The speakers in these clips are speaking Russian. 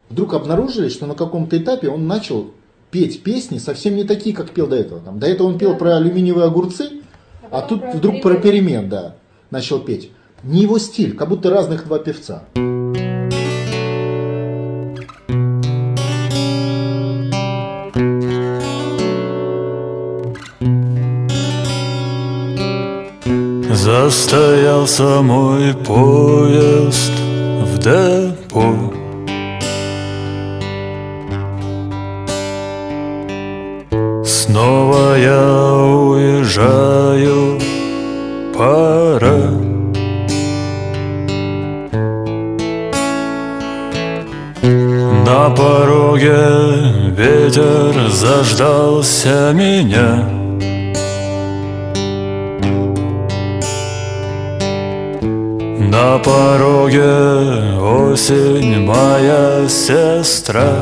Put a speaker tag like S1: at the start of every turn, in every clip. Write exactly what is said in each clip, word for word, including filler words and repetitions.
S1: вдруг обнаружили, что на каком-то этапе он начал петь песни совсем не такие, как пел до этого. Там, до этого он пел про алюминиевые огурцы, а тут вдруг про перемен, да, начал петь. Не его стиль, как будто разных два певца.
S2: Застоялся мой поезд в депо. Снова я уезжаю, пора. На пороге ветер заждался меня. На пороге осень, моя сестра.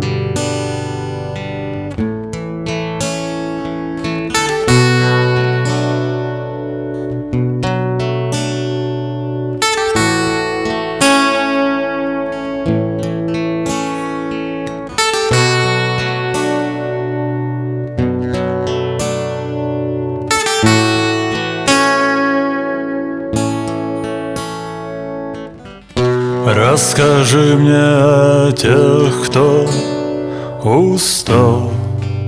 S2: Расскажи мне о тех, кто устал,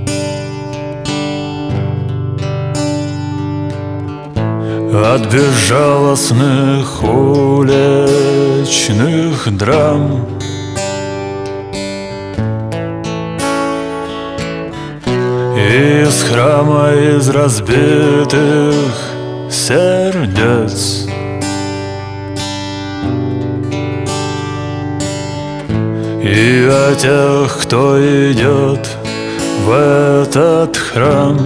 S2: от безжалостных уличных драм. Из храма, из разбитых сердец. И о тех, кто идет в этот храм.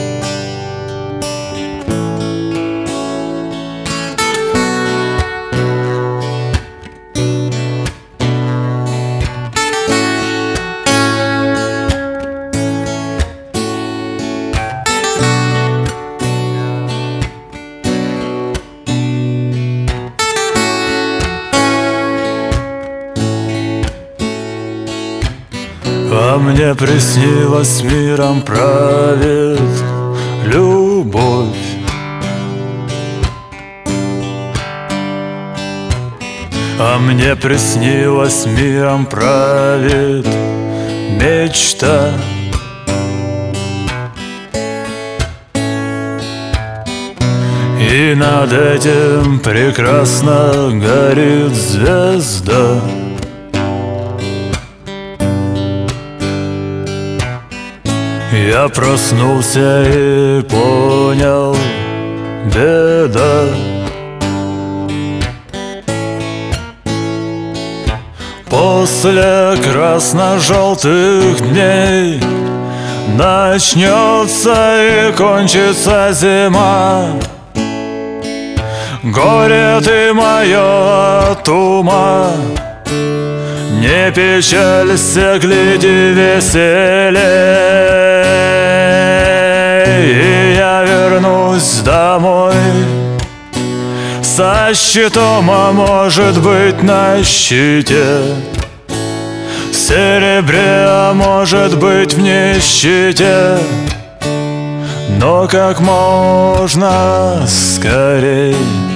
S2: А мне приснилось, миром правит любовь. А мне приснилось, миром правит мечта. И над этим прекрасно горит звезда. Я проснулся и понял, беда. После красно-желтых дней начнется и кончится зима. Горе ты мое от ума. Не печалься, гляди веселей, и я вернусь домой со щитом, а может быть на щите, в серебре, а может быть в нищете, но как можно скорей.